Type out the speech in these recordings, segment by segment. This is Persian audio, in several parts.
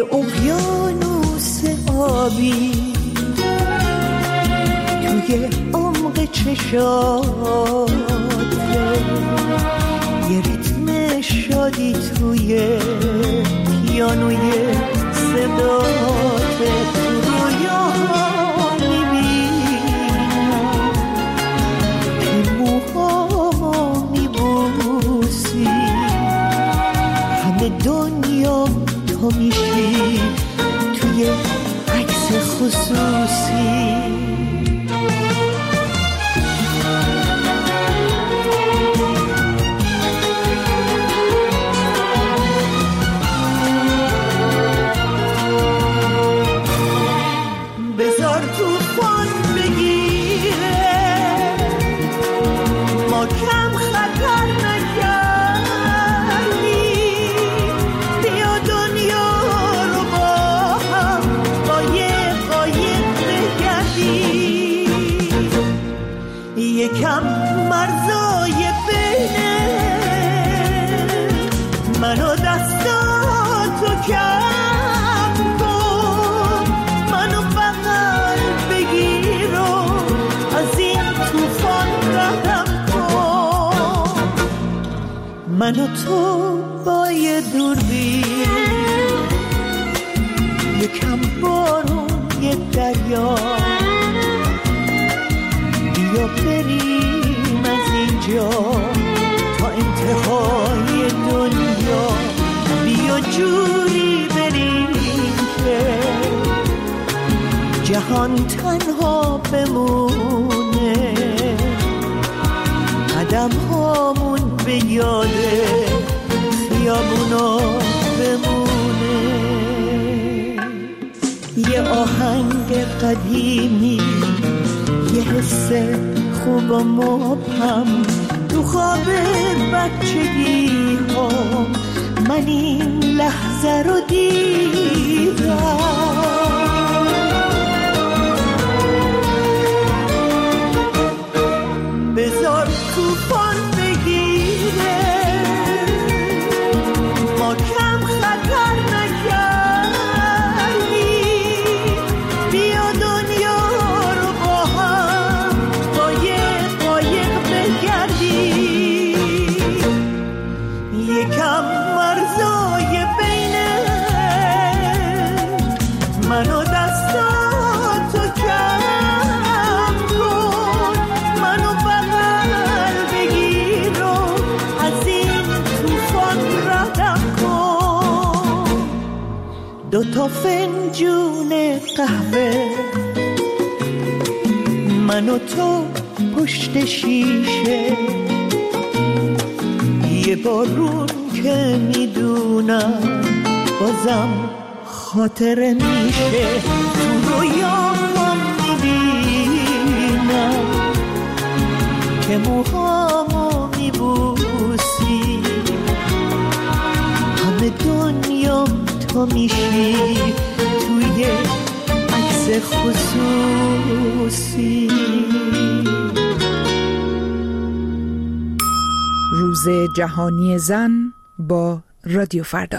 اقیانوس آبی توی عمق چشاته، یه ریتم شادی توی پیانوی صداته. رویاها میبینم که موهامو میبوسی، همه دنیا تو میشی توی عکس خصوصی. بذار توفان بگیره، ما کم خطر نکردیم، بیا دنیا رو با هم قایق بگردیم. یکم مرزای بینه من و دستاتو کم کن، منو بغل بگیر و از این توفان ردم کن. من و تو با یه دوربین، یکم بارون یه دریا، بیا بریم از اینجا تا انتهای دنیا. بیا جوری بریم که جهان تنها بمونه، قدم هامون به یاد خیابونا بمونه. یه آهنگ قدیمی، یه حس خوب و مبهم تو خواب بچگی ها، من این لحظه رو دیدم. بذار توفان بگیره، ما کم خطر نکردیم، بیا دنیا رو با هم قایق بگردیم. یکم مرزای بینه من و دستاتو کم کن، منو بغل بگیر و از این توفان ردم کن. دوتا فنجون قهوه من و تو پشت شیشه، یه بارون که میدونم بازم خاطره میشه. تو رویام میبینم که موهامو میبوسی، همه دنیام تو میشی توی عکس خصوصی. روز جهانی زن با رادیو فردا.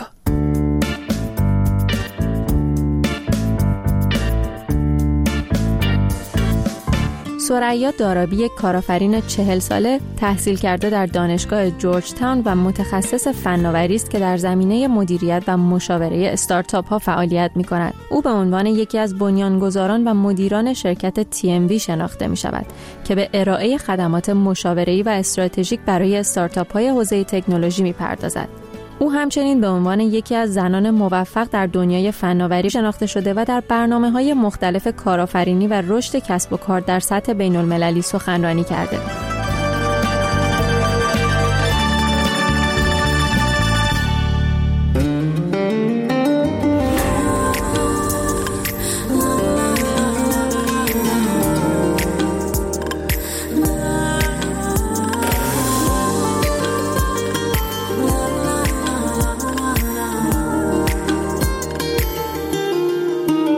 ثریا دارابی، یک کارآفرین 40 ساله تحصیل کرده در دانشگاه جورج تاون و متخصص فناوری است که در زمینه مدیریت و مشاوره استارتاپ ها فعالیت می کند. او به عنوان یکی از بنیانگذاران و مدیران شرکت TMV شناخته می شود که به ارائه خدمات مشاوره‌ای و استراتژیک برای استارتاپ های حوزه تکنولوژی می پردازد. او همچنین به عنوان یکی از زنان موفق در دنیای فناوری شناخته شده و در برنامه‌های مختلف کارآفرینی و رشد کسب و کار در سطح بین‌المللی سخنرانی کرده.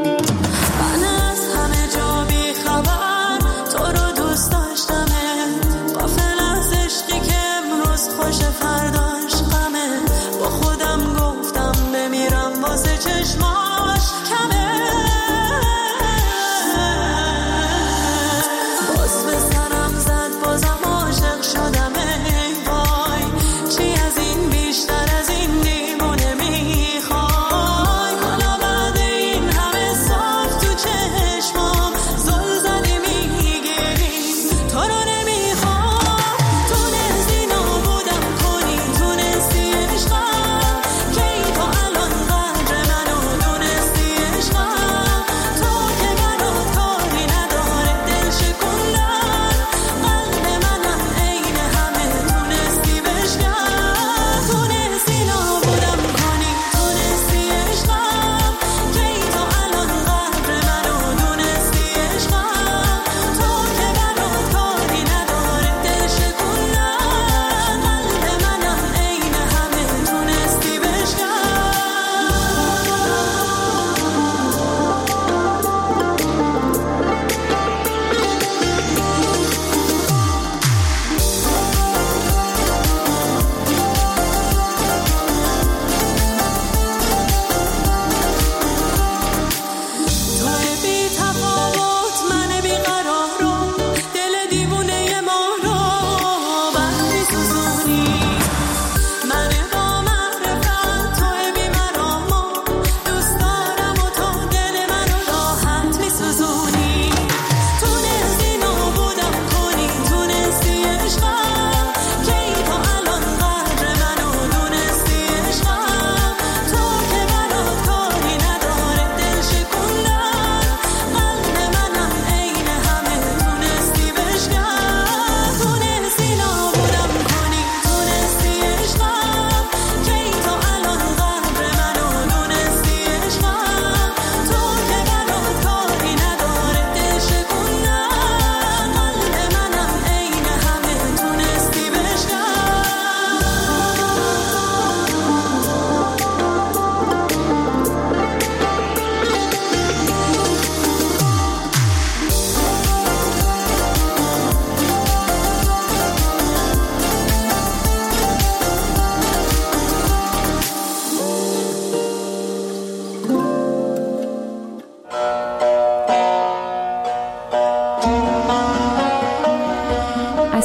من از همه جا بی خبر تو رو دوست داشتمت،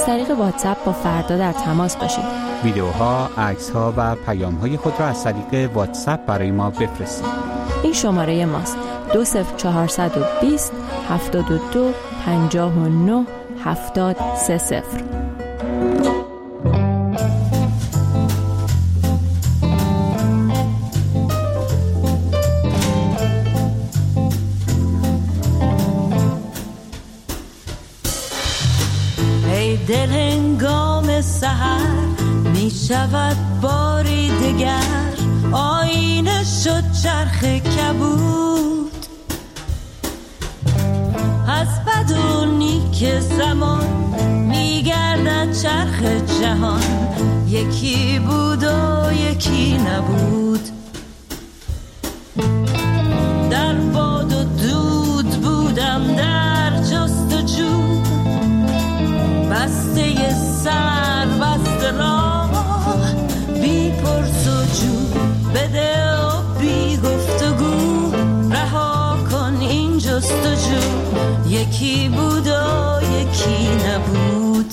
از طریق واتساپ با فردا در تماس باشید. ویدیوها، عکس‌ها و پیام‌های خود را از طریق واتساپ برای ما بفرستید. این شماره ماست: 20420 72 59 730. دل هنگام سحر می شود باری دگر، آینه شد چرخ کبود از بد و نیک زمان، می گردد چرخ جهان، یکی بود و یکی نبود. در باد و دود بودم، در جستجو، بسته سر بسته راه، بی پرس و جو، بده و بی گفتگو، رها کن این جستجو، یکی بود و یکی نبود.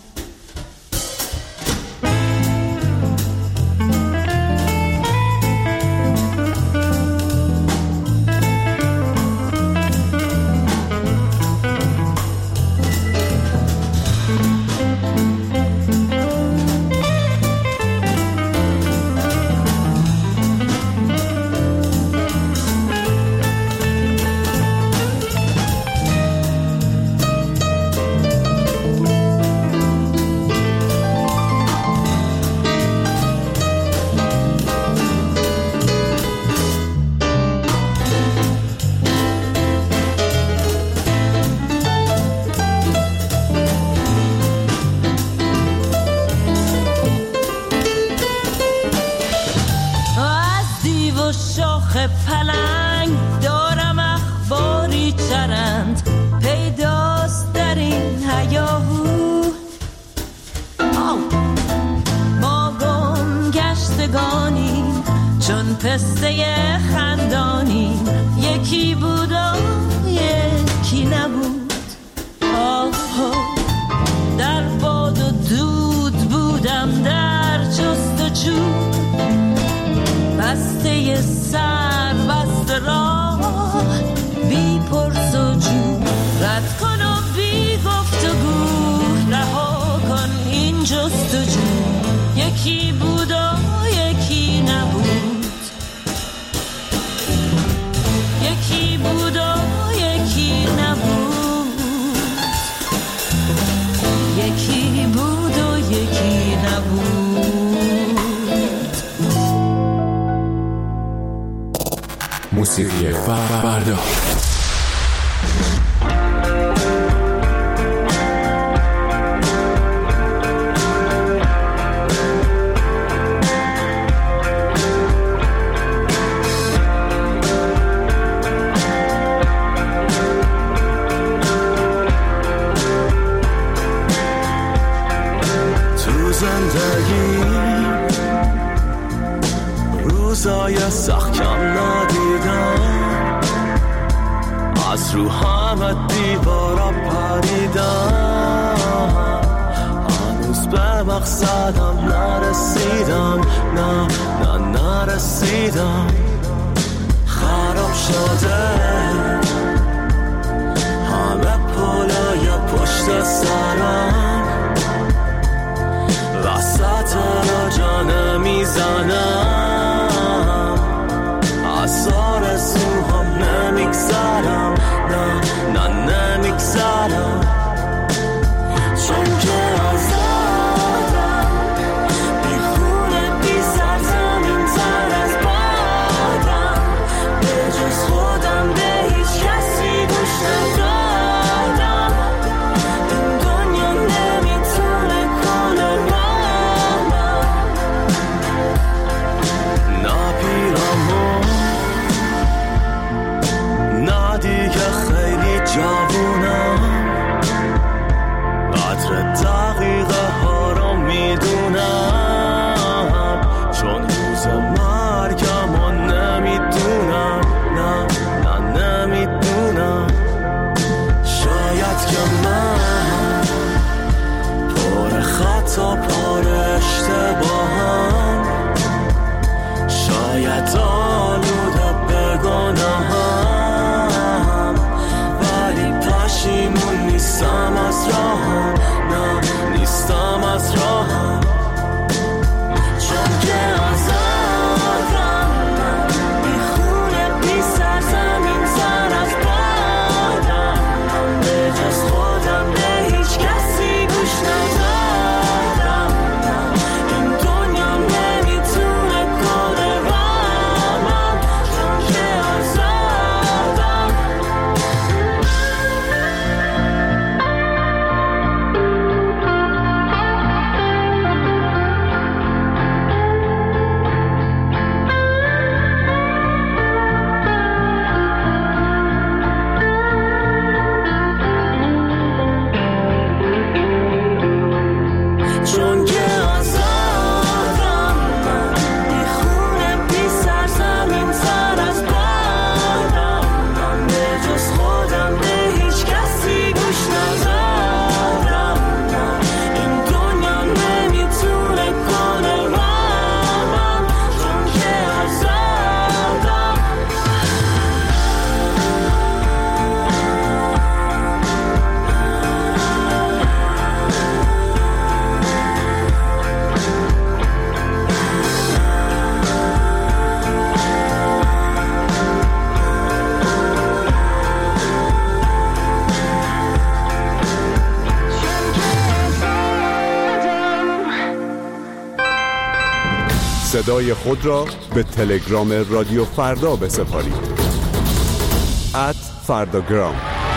شاخ پلنگ دارم اخباری چرند، پیداست در این هیاهو. ما گم گشتگانیم چون پسته خندانیم، یکی بود و یکی نبود. در باد و دود بودم، در جستجو، بسته سر بسته راه، بی پرس و جو، رد کن و بی گفتگو، رها کن این جستجو، یکی بود و یکی نبود. یکی بود و یکی نبود. یکی بود و یکی نبود. موسیقی فردا. تو زندگی روزای سخت کم ندیدم، از رو همه دیوارا پریدم، هنوز به مقصدم نرسیدم، نه نرسیدم. خراب شده همه پلای پشت سرم، وسط را جانه میزنم، از آرزوهام نمیگذرم، نه نمیگذرم، چون که آزادم، بی خونه بی سرزمین تر از بادم، به جز خودم به هیچ کسی گوش ندادم، این دنیا نمیتونه کنه رامم، صدای خود را به تلگرام رادیو فردا بسپارید. @فرداگرام.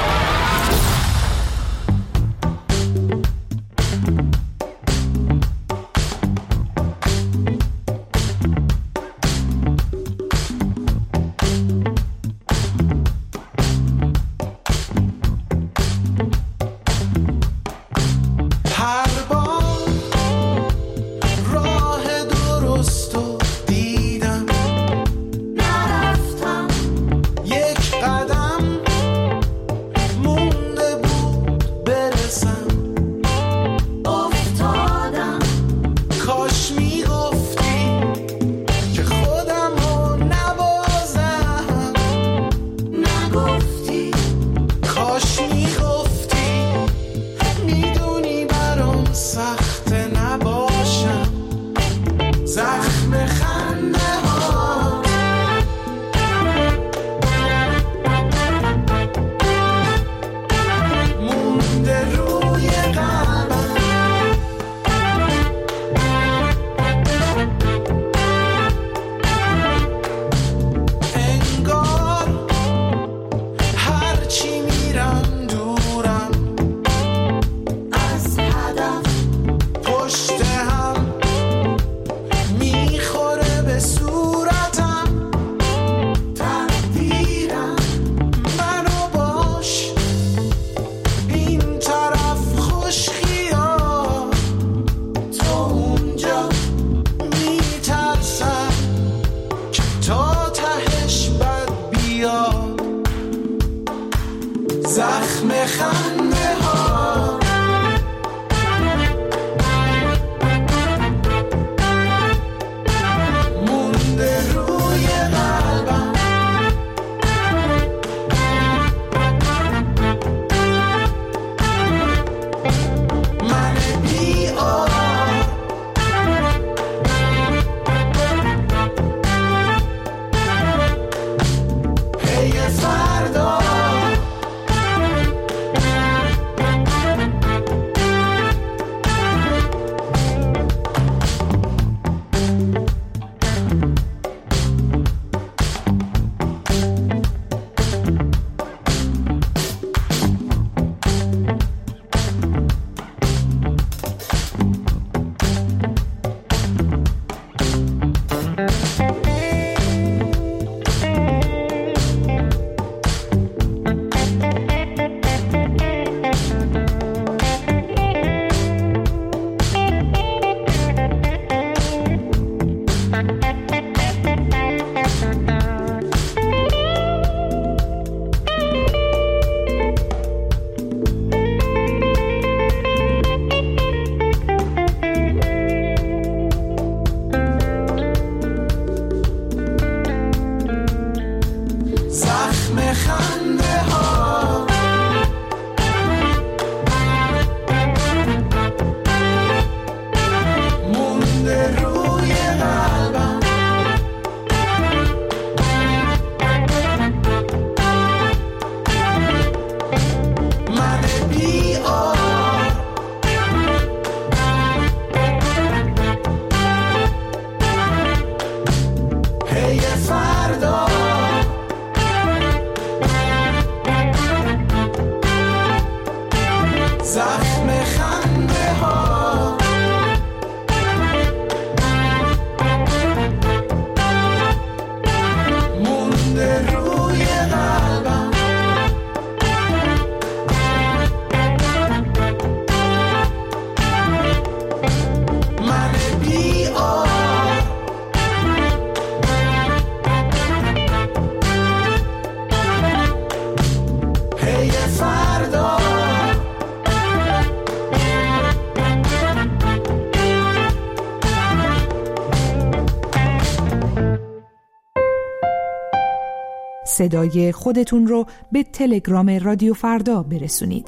صدای خودتون رو به تلگرام رادیو فردا برسونید.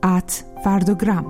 @فرداگرام.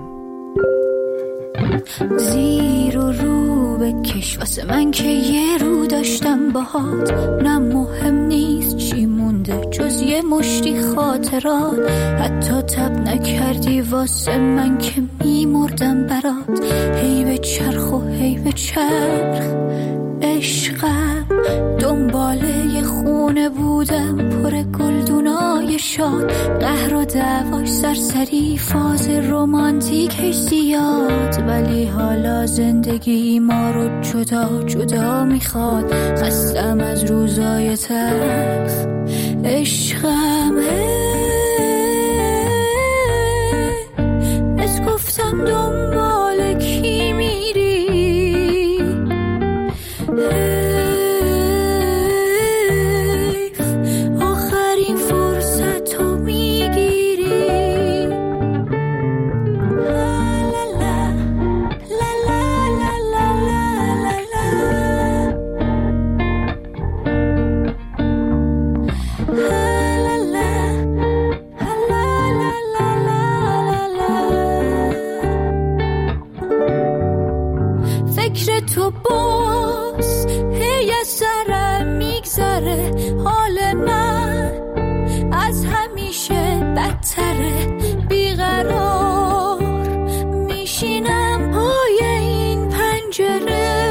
زیر و رو بکش واسه من که یه رو داشتم باهات، نه مهم نیست چی مونده جز یه مشتی خاطرات، حتی تب نکردی واسه من که میمردم برات، هی به چرخ و هی به چرخ عشقم دنباله خونه بودم پر گلدونای شاد، قهر و دعواش سرسری، فاز رومانتیکش زیاد، ولی حالا زندگی ما رو جدا جدا میخواد. خستم از روزای تلخ عشقم، بس گفتم دنبال کی میری، آخرین فرصت رو میگیری. فکر تو باز هی از سرم میگذره، حال من از همیشه بدتره، بیقرار میشینم پای این پنجره.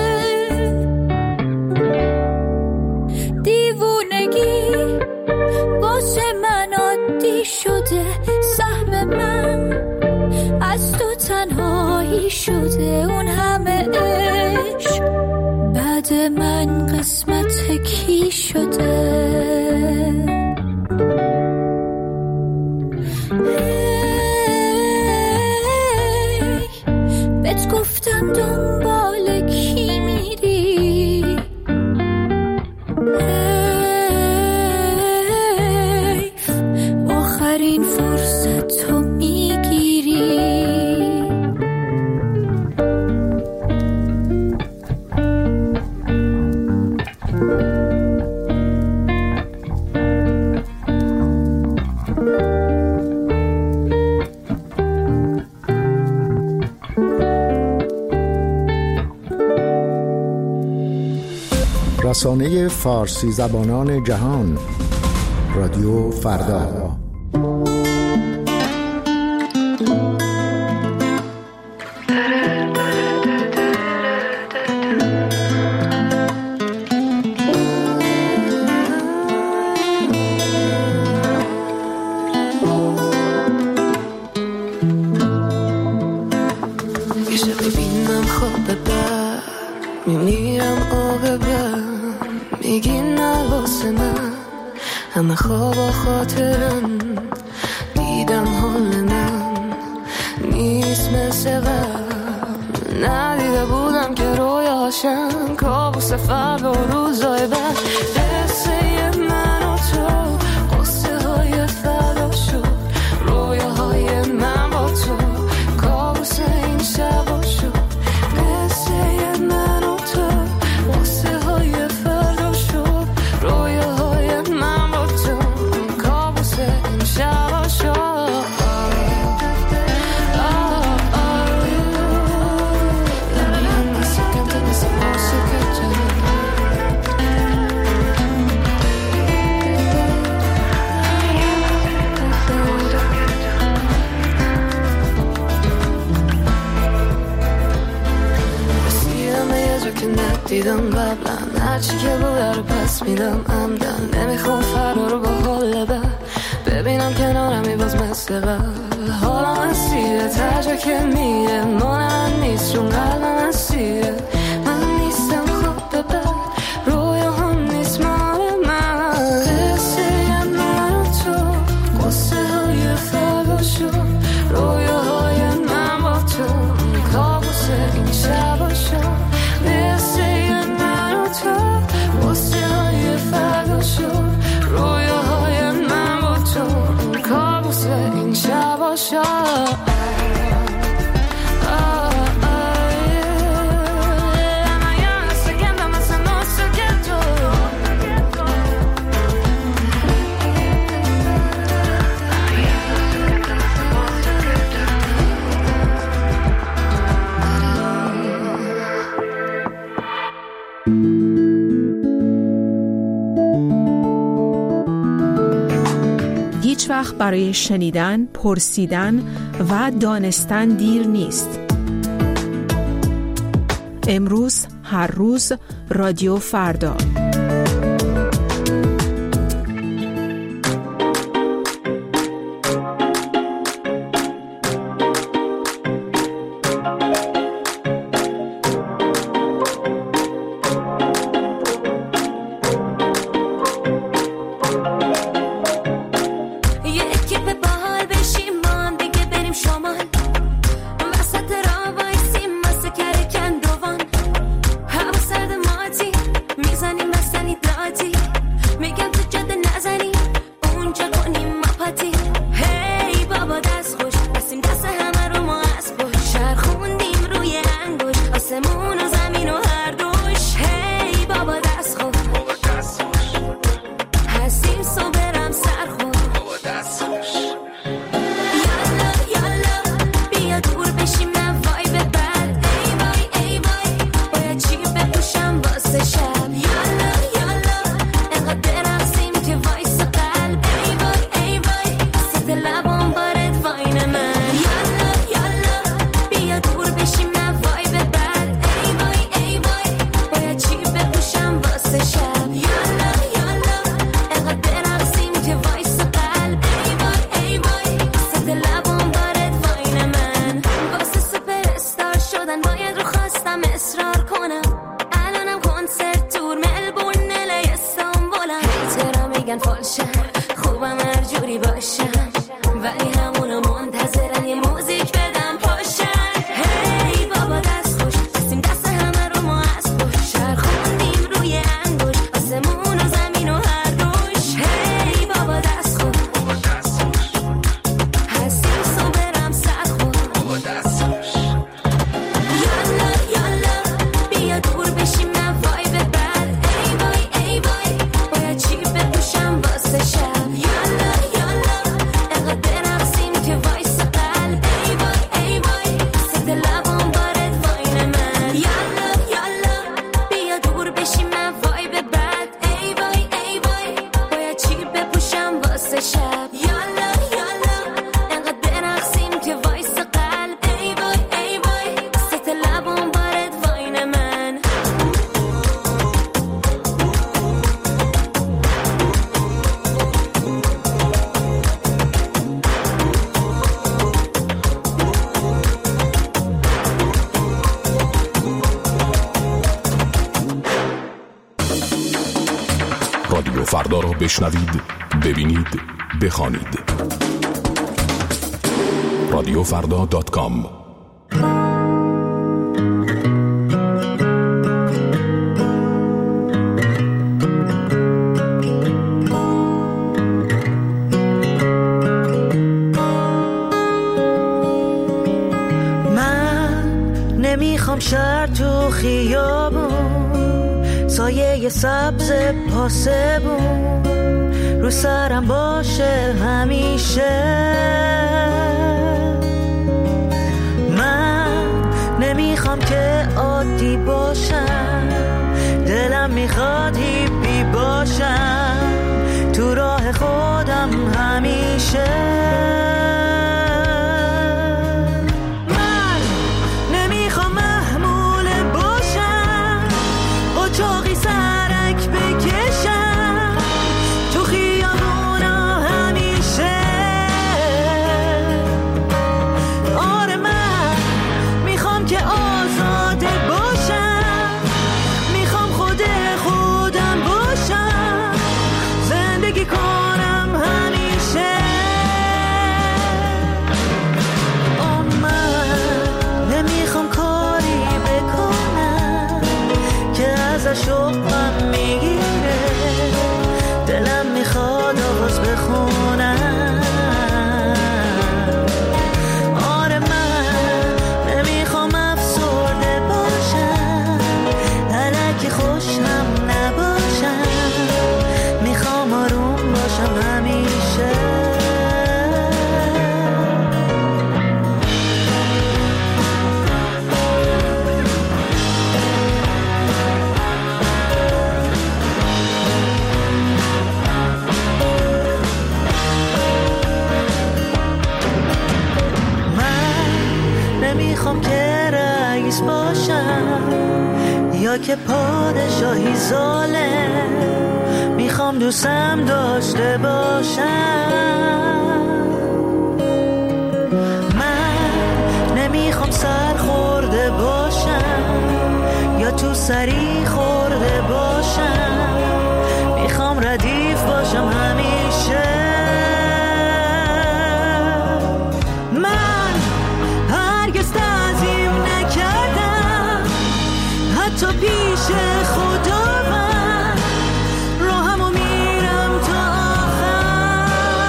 دیوونگی واسه من عادی شده، سهم من از تو تنهایی شده، اون همه عشق بعد من قسمت کی شده. بهت گفتم دنبال کی میری، آخرین فرصت رو میگیری. رسانه فارسی زبانان جهان، رادیو فردا. همه خواب و خاطرم، دیدم حال من نیست مثل قبل، ندیده بودم که رویاشم کابوس فردا و روزای بعد. قصه من و تو قصه های فردا شد، رویاهای من با تو کابوس این شبا شد. قصه من و تو قصه های فردا شد، رویاهای من با تو کابوس این شبا شد. دیدم قبلا هرچی که بوده رو پس میدم عمدن، نمیخوام فردا رو با حال بد ببینم کنارمی باز مثل قبل. حالا من سیره تجا که میره مال من نیست چون قلبم سیره، من نیستم خوب به بد رویا هم نیست مال من. قصه من و تو قصه های فردا شد، رویاهای من با تو کابوس این شبا شد. رویاهای من با تو کابوس این شبا شد. هیچ وقت برای شنیدن، پرسیدن و دانستن دیر نیست. امروز، هر روز، رادیو فردا. رادیو فردا را بشنوید، ببینید، بخوانید. رادیوفردا.com. نمیخوام شهر تو خیابون، سایه سبز پاسبون رو سرم باشه همیشه. من نمیخوام که عادی باشم، دلم میخواد هیپی باشم تو راه خودم همیشه. چاقی سرک بکشم تو خیابونا همیشه. آره من میخوام که آزاده باشم، میخوام خودم باشم، زندگی کنم همیشه. من نمیخوام کاری بکنم که ازش شوقم میگیره، دلم میخواد آواز بخونم. آره من نمیخوام افسرده باشم، الکی خوشم نباشم، میخوام آروم باشم همیشه. نمیخوام که رئیس باشم یا که پادشاه ساله میخوام دوستم داشته باشم. من نمیخوام سر خورده باشم یا تو سری خورده باشم، میخوام ردیف باشم همیشه. من هرگز تعظیم نکردم حتی پیش خدا، من راهمو میرم تا آخر.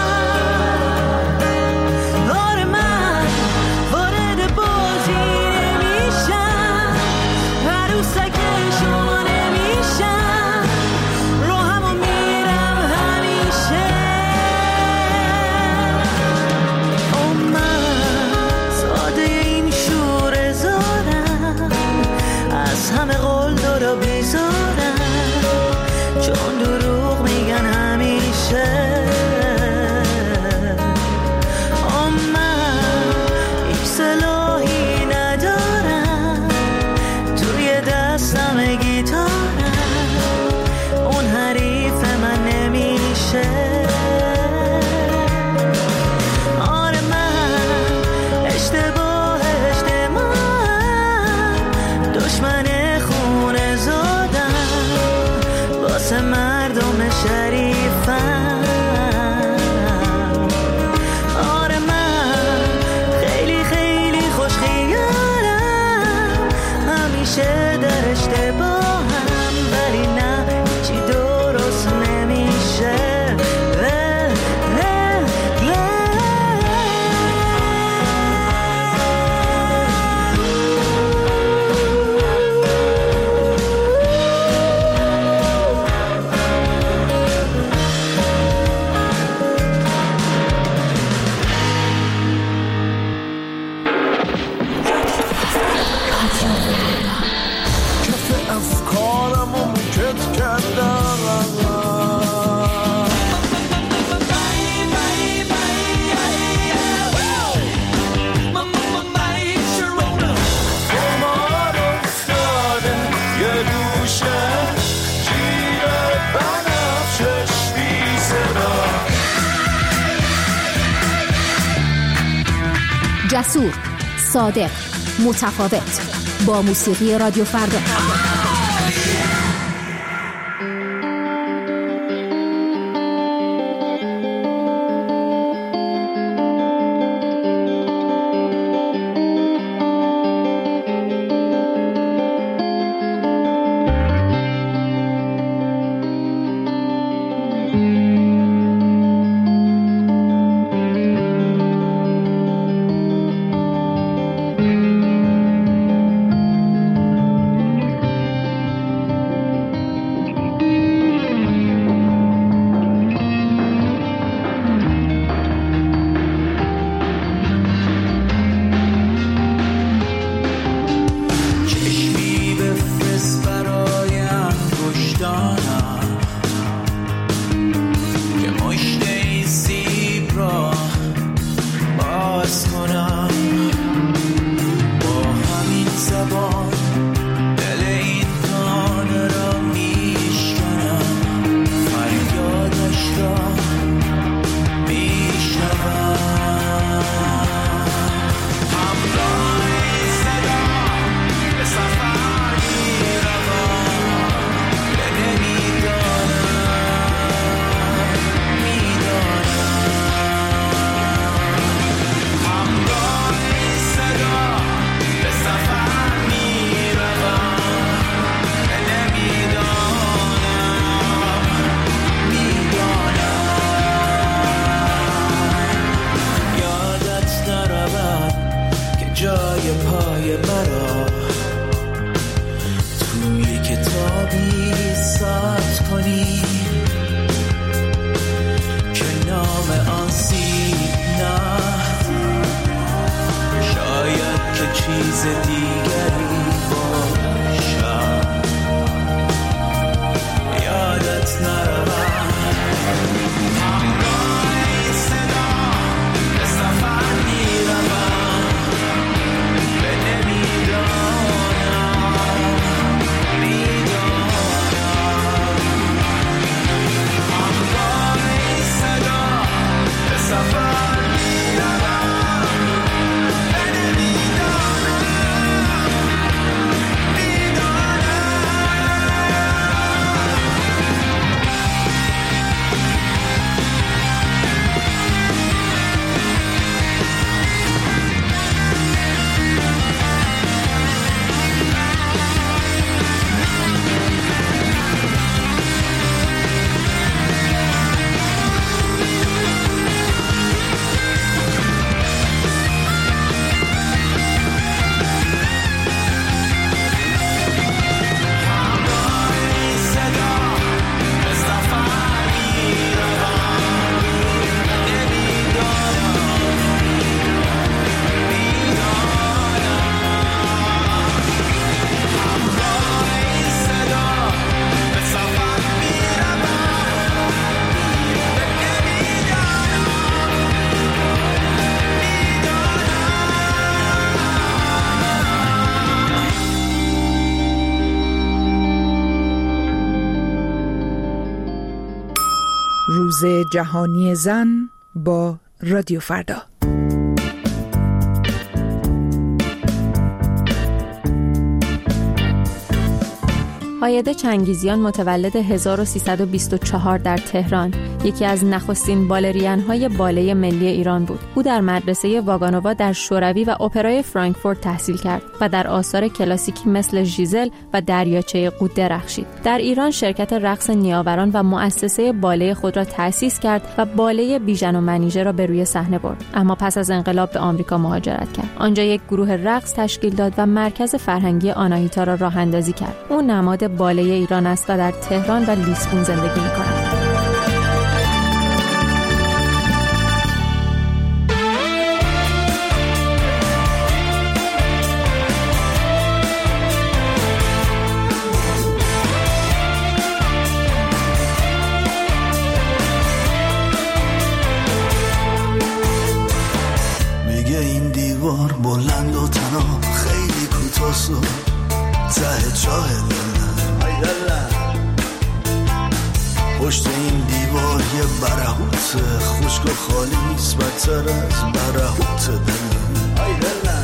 آره من وارد بازی نمیشم، عروسک شما نمیشم، راهمو میرم همیشه. من ساده این شور زارم، از همه قول دارو بیزارم، چون دروغ میگن همیشه. من هیچ سلاحی ندارم، توی دستم گیتارم، اون حریف من نمیشه. آره من اشتباه دشمن خونه زادم، واسه مردم شریفم. آره من خیلی خیلی خوش خیالم، همیشه در اشتباهم، ولی نه چی درست نمیشه. جسور، صادق، متفاوت، با موسیقی رادیو فردا. روز جهانی زن با رادیو فردا. هایده چنگیزیان متولد 1324 در تهران، یکی از نخستین بالرین‌های باله ملی ایران بود. او در مدرسه واگانووا در شوروی و اپرای فرانکفورت تحصیل کرد و در آثار کلاسیکی مثل ژیزل و دریاچه قو درخشید. در ایران شرکت رقص نیاوران و مؤسسه باله خود را تأسیس کرد و باله بیژن و منیژه را به روی صحنه برد. اما پس از انقلاب به آمریکا مهاجرت کرد. آنجا یک گروه رقص تشکیل داد و مرکز فرهنگی آناهیتا را راه اندازی کرد. او نماد باله ایران است و در تهران و لیسبون زندگی می‌کند. میگه این دیوار بلند و تنها خیلی کوتاست و ته چاه پشت این دیوار یه برهوت خشک و خالیست بدتر از برهوت دلم.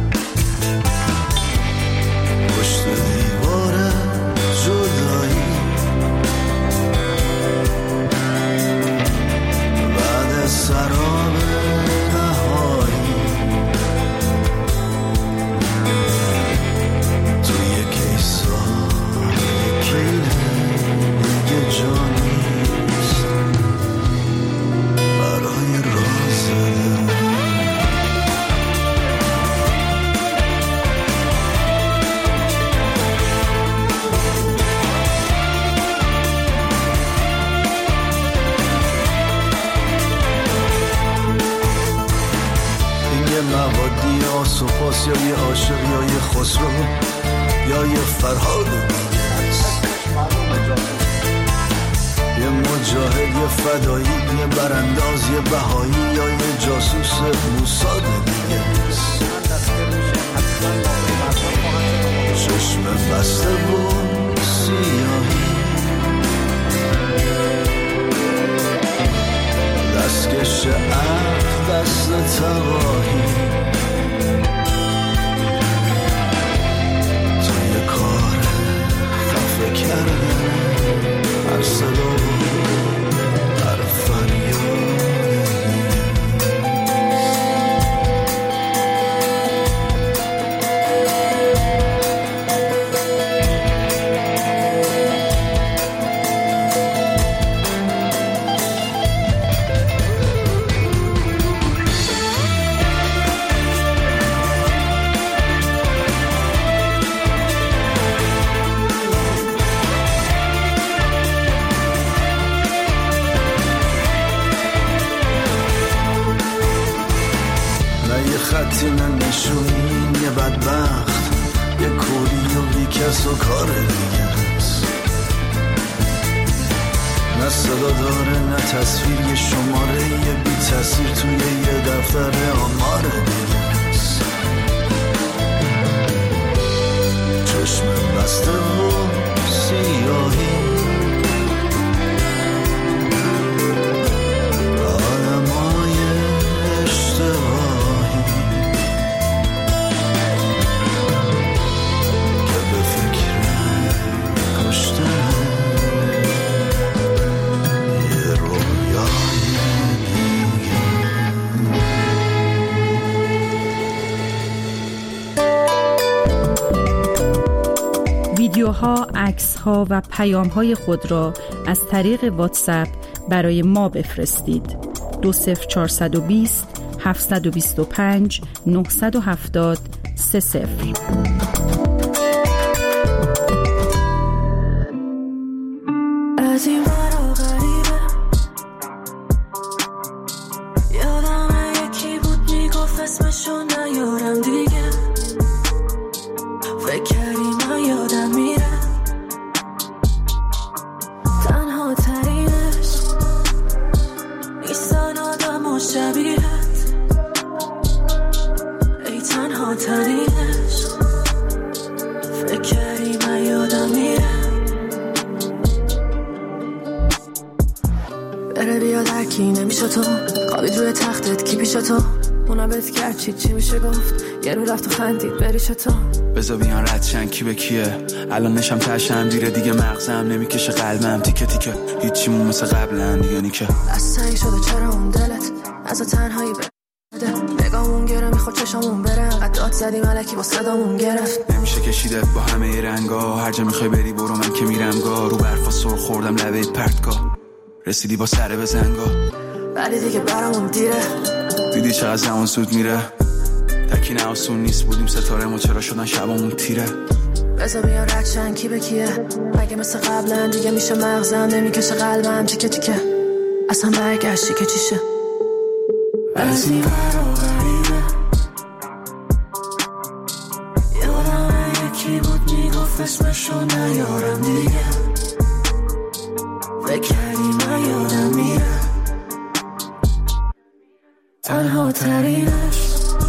پشت دیوار جدایی بعد سراب نهایی توی کیسا یکی دیگه جانی سپاس یا یه عاشق یا یه خسرو یا یه فرهاد دیگه است، یه مجاهد یه فدایی یه برانداز یه بهایی یا یه جاسوس موساد دیگه است. چشم بسته و سیاهی دستکش عقل دست تباهی هر صدا هر فریاد خطی نشونین یه بدبخت یه کوری و بیکس و کار دیگه است، نه صدا داره نه تصویر یه شماره یه بی تصویر توی یه دفتر آمار دیگه است. چشم بسته و سیاهی آدمای اشتباهی که به فکر کشتن یه رویای دیگه. ویدیوها، عکس‌ها و پیام‌های خود را از طریق واتساپ برای ما بفرستید. 20420 725 970 30. از این ورا غریبه یادم یکی بود میگفت اسمشو نیارم دیگه، فکر کردی من یادم میره تنها ترینش نیستن آدم و شبیهت ای تنها ترینش بره بیاد هرکی نمیشه تو، خوابید روی تختت کی پیش تو، اونا بهت کرد چی میشه گفت، یه رو رفت و خندید بری چطور. بذار بیان رد شن کی به کیه، الان نشم تشم دیره دیگه مغزم نمیکشه قلبم تیکه تیکه، هیچیمون مثل قبلا دیگه نیکه. از تنگ شده چرا اون دلت از تنهایی بده، نگامون گره میخواد چشامون بره، انقدر داد زدیم علکی با صدامون گرفت. نمیشه کشیدت با همه رنگا، هر جا میخوای بری برو من که میرم گا، رو برفا سر خوردم لبه پرتگاه، رسیدی با سر بزنگا، ولی دیگه برامون دیره، دیدی چقدر زمان زود میره، تکی نه آسون نیست بودیم ستاره ما چرا شدن شبامون تیره. بذار بیان رد شن کی به کیه، مگه مثل قبلا دیگه میشه مغزم نمیکشه قلبم تیکه تیکه، اصلا برگشتی که چیشه. از این برا غریبه یادم یکی بود میگفت اسمشو نیارم دیگه، فکر کردی من یادم میره، تنها ترینش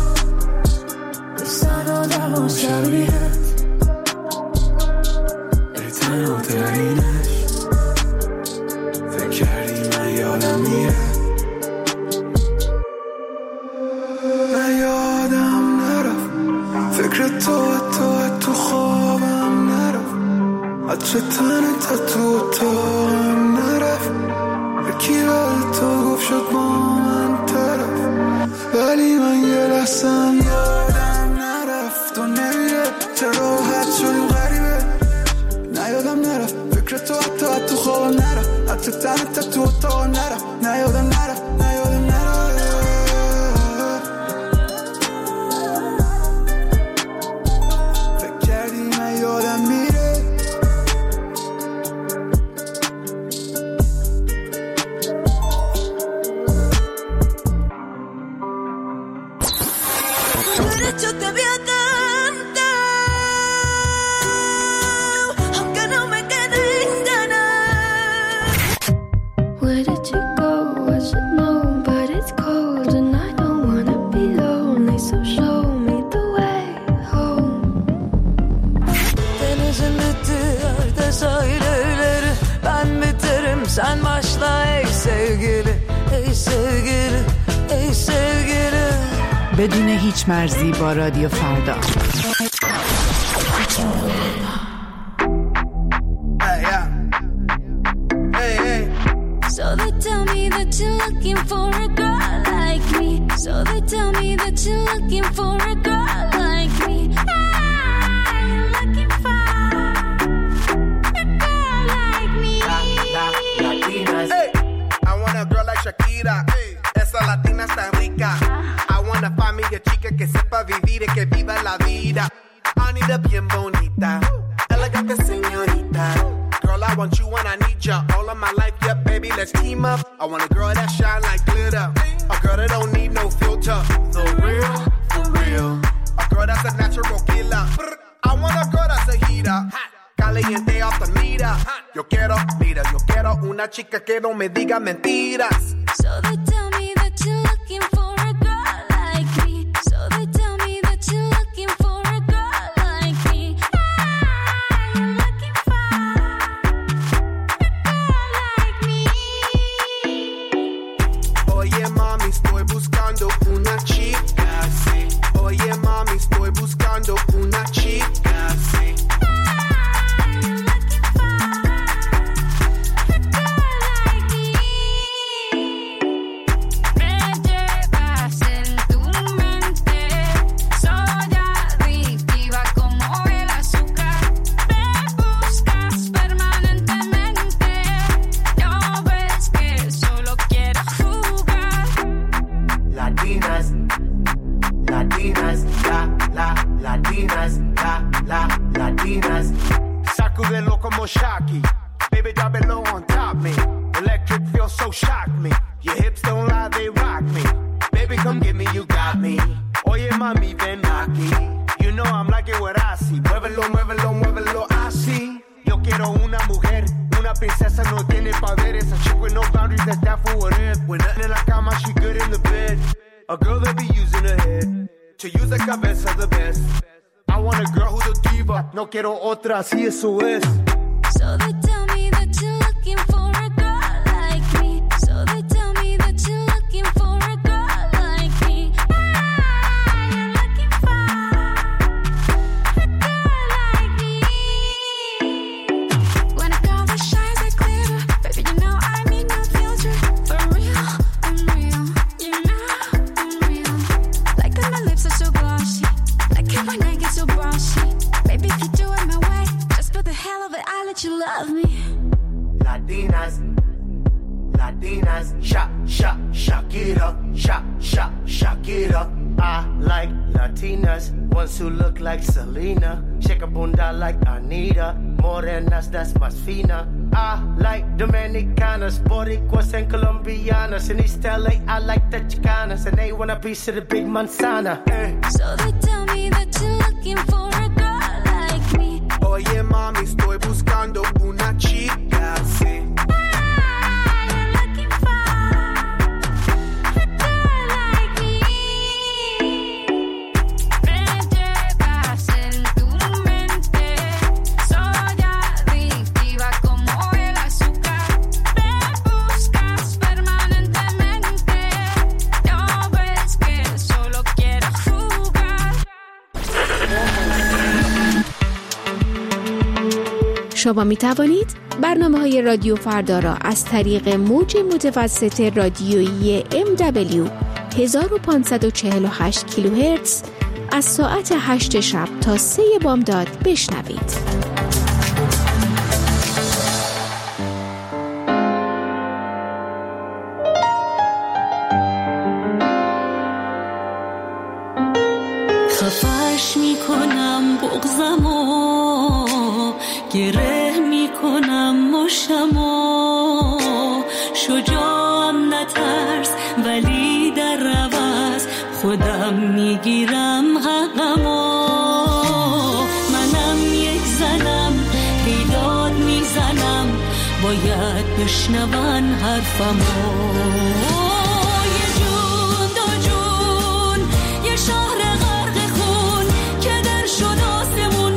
نیستن آدم ها شبیهت، تنها ترینش فکر کردی من یادم میره، من یادم نرفت فکر تو خوابم نرفت، عطر تنت تو اتاقم نرفت، یکی ولی تو گفت شد با من طرف، ولی من یه لحظم یادم نرفت و نمیره، چرا راحت شدیم غریبه، نیادم نرفت فکر تو حتی تو خوابم نرفت، عطر تنت تو اتاقم نرفت، نیادم نرفت فکر کردی من یادم میره. Sen başla ey sevgili, ey sevgili, ey sevgili. بدون هیچ مرزی با رادیو فردا. So they tell me that you're looking for a girl like me. So they tell me that you're looking for a girl like me. I'm looking for a girl like me. Latinas. Hey, I want a girl like Shakira. Hey, esa latina está rica. I wanna find me a chica que sepa vivir y que viva la vida. I need a bien bonita, elegante señorita. Girl, I want you when I need ya. All of my life, yeah, baby, let's team up. I want a girl that shine like glitter, a girl that don't need no filter. The real, for real. A girl that's a natural killer. I want a girl that's a heater, caliente off the meter. Yo quiero una chica que no me diga mentiras. So they tell me that you're looking for a girl like me. So they tell me that you're looking for a girl like me. I'm looking for a girl like me. Oye mami, estoy buscando una chica, sí. Oye mami, estoy buscando una chica, sí. Latinas, sacudelo como Shocky, baby drop it low on top me, electric feel so shock me, your hips don't lie, they rock me, baby come get me, you got me, oye mami ven aquí, you know I'm like it what I see, muévelo, muévelo, muévelo así, yo quiero una mujer, una princesa no tiene poderes, a chick with no boundaries that's down for whatever, when nothing in la cama she good in the bed, a girl that be using her head, to use the cabeza the best. I want a girl who's a diva, no quiero otra, así eso es. So they tell me that you're looking for a girl like me. So they Latinas, Shakira, Shakira. I like Latinas, ones who look like Selena, shake a bunda like Anita, morenas, that's más fina. I like Dominicanas, Boricuas and Colombianas. In East LA, I like the Chicanas, and they want a piece of the big manzana. So they tell me that you're looking for a girl like me. Oye mami, estoy buscando una chica así. شما می توانید برنامه‌های رادیو فردا را از طریق موج متوسط رادیویی MW 1548 کیلوهرتز از ساعت 8 شب تا 3 بامداد بشنوید. خفش میکنم بغضمو، گره میکنم مشتمو، شجاعم نترس ولی در عوض خودم میگیرم حقمو. منم یک زنم بیداد میزنم، باید بشنون حرفمو. یه جون دو جون یه شهر غرق خون که در شد آسمون،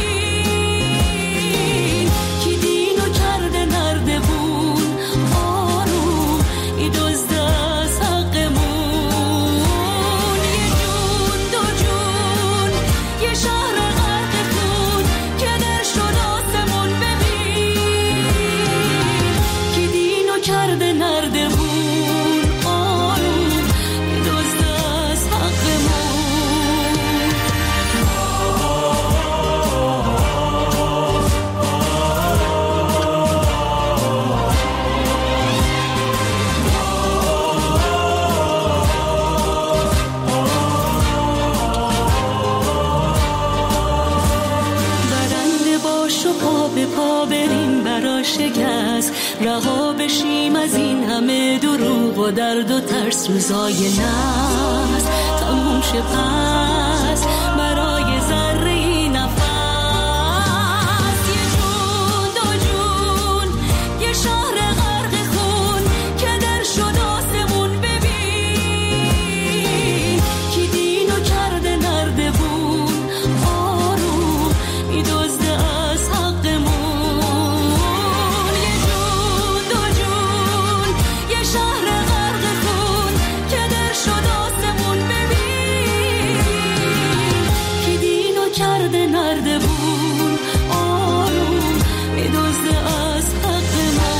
ببین کی دینو کرده نردبون، آروم ای دزد از حقمون. یه جون دو جون یه شهر غرق خون که در شد آسمون، ببین کی دینو کرده نردبون، آروم ای دزد از حقمون. برنده باش و پا به پا بریم برا شکست، رها بشیم از این همه دروغ و درد و ترس. روزای نحس تموم شه پس برای ذره نفس. یه جون دو جون یه شهر غرق خون که در شد آسمون، ببین کی دینو کرده نردبون، آروم ای دزد از حقمون. یه جون دو جون یه شهر غرق خون که در شد آسمون، ببین کی دینو کرده نردبون، آروم ای دزد از حقمون.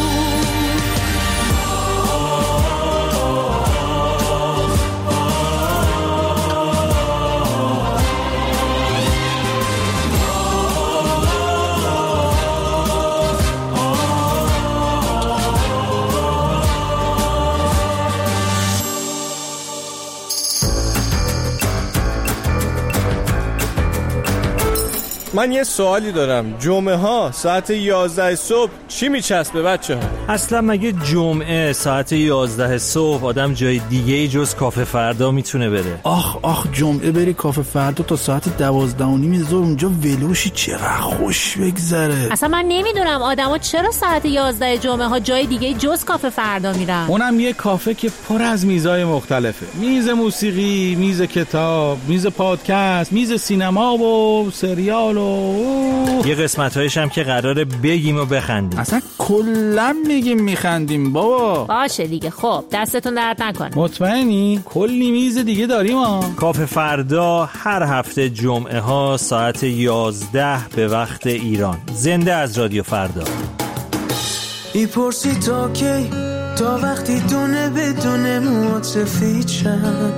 من یه سوالی دارم، جمعه ها ساعت 11 صبح چی میچسبه بچه ها؟ اصلا مگه جمعه ساعت 11 صبح آدم جای دیگه جز کافه فردا میتونه بره؟ آخ جمعه بری کافه فردا تا ساعت 12:30 ظهر اونجا ولوشی، چقدر خوش بگذره. اصلا من نمیدونم آدما چرا ساعت 11 جمعه ها جای دیگه جز کافه فردا میرن. اونم یه کافه که پر از میزای مختلفه، میز موسیقی، میز کتاب، میز پادکست، میز سینما و سریال و یه قسمت‌هایش هم که قراره بگیم و بخندیم. اصلا کلا میگیم میخندیم بابا. باشه دیگه، خب دستتون درد نکنه. مطمئنی؟ کلی میز دیگه داریم ها. کافه فردا هر هفته جمعه ها ساعت 11 به وقت ایران. زنده از رادیو فردا. میپرسی تا کی، تا وقتی دونه بدون موات سفید شد.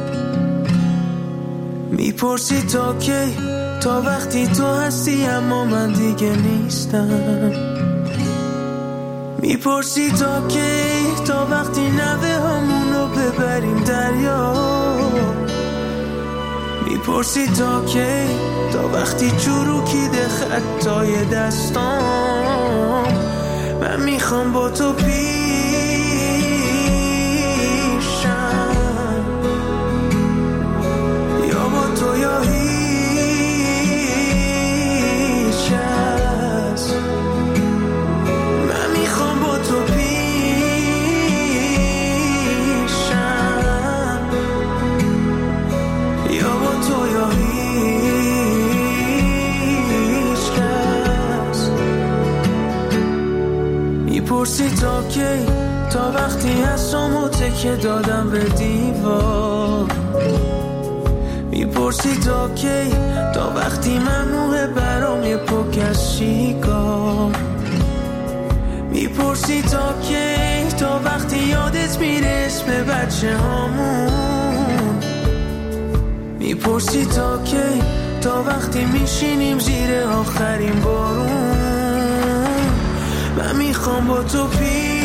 میپرسی تا کی، تا وقتی تو هستی اما من دیگه نیستم. میپرسی تا کی، تا وقتی نوه همونو ببریم دریا. میپرسی تا کی، تا وقتی چروکیده خطای دستام. من میخوام با تو پیشم، یا با تو یا هیچ کس. من میخوام با تو پیشم، یا با تو یا هیچ کس. میپرسی تا کی، تا وقتی هستم تکه دادم به دیوار. میپرسی تا کی، تا وقتی ممنوعه برام یه پک از شیکار. میپرسی تا کی، تا وقتی یادت میره اسم بچه هامون. میپرسی تا کی، تا وقتی میشینیم زیر آخرین بارون. من میخوام با تو